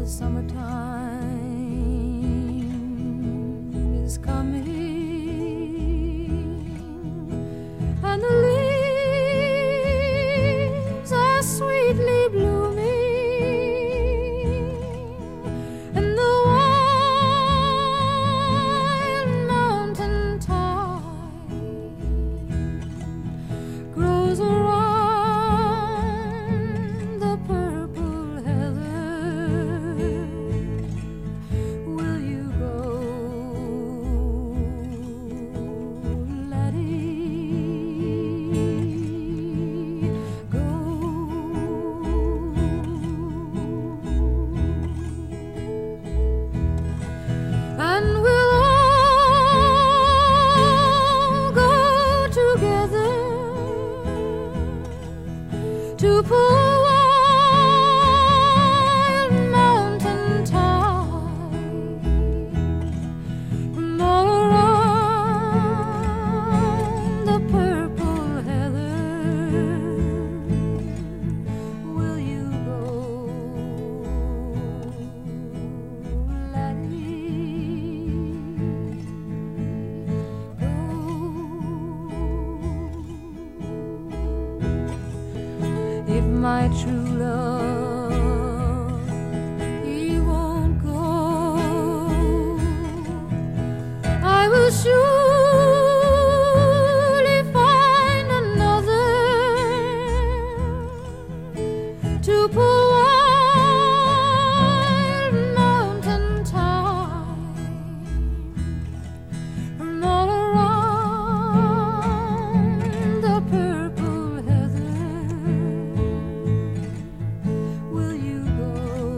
summertime is coming, and the leaves are sweetly blooming, and the wild mountain thyme grows around the purple heather. Will you go, laddie, go? And we'll all go together to pull wild mountain thyme from all around the purple heather. Will you go, laddie, go? If my true love, he won't go, I will surely find another to pull wild mountain thyme from all around the purple heather. Will you go,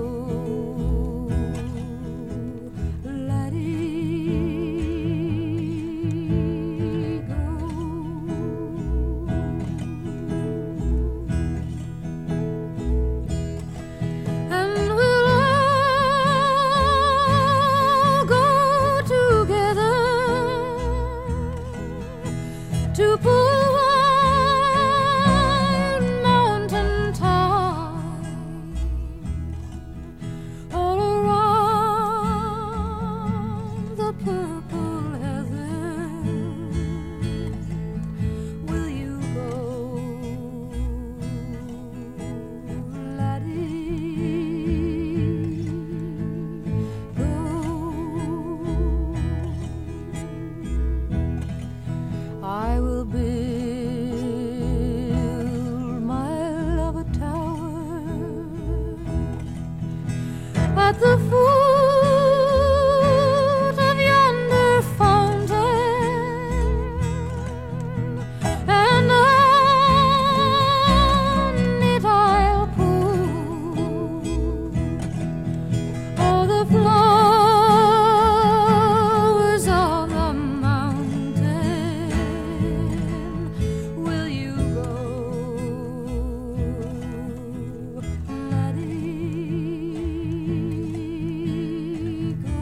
laddie, go? And we'll all go together to pull wild mountain thyme all around the purple heather. Will you go, laddie, go? I will build my love a tower at the foot of yonder fountain, and on it I'll put all the flowers on the mountain. Will you go, laddie, go?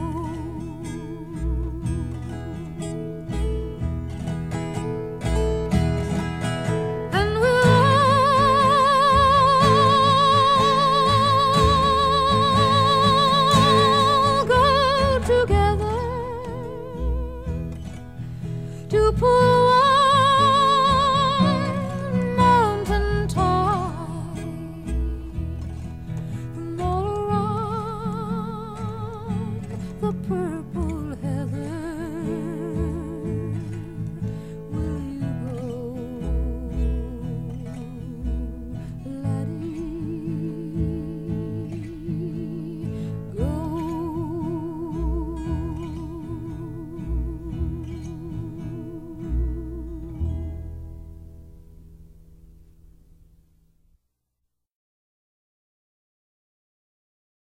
And we'll all go together to pull wild mountain thyme from all around the purple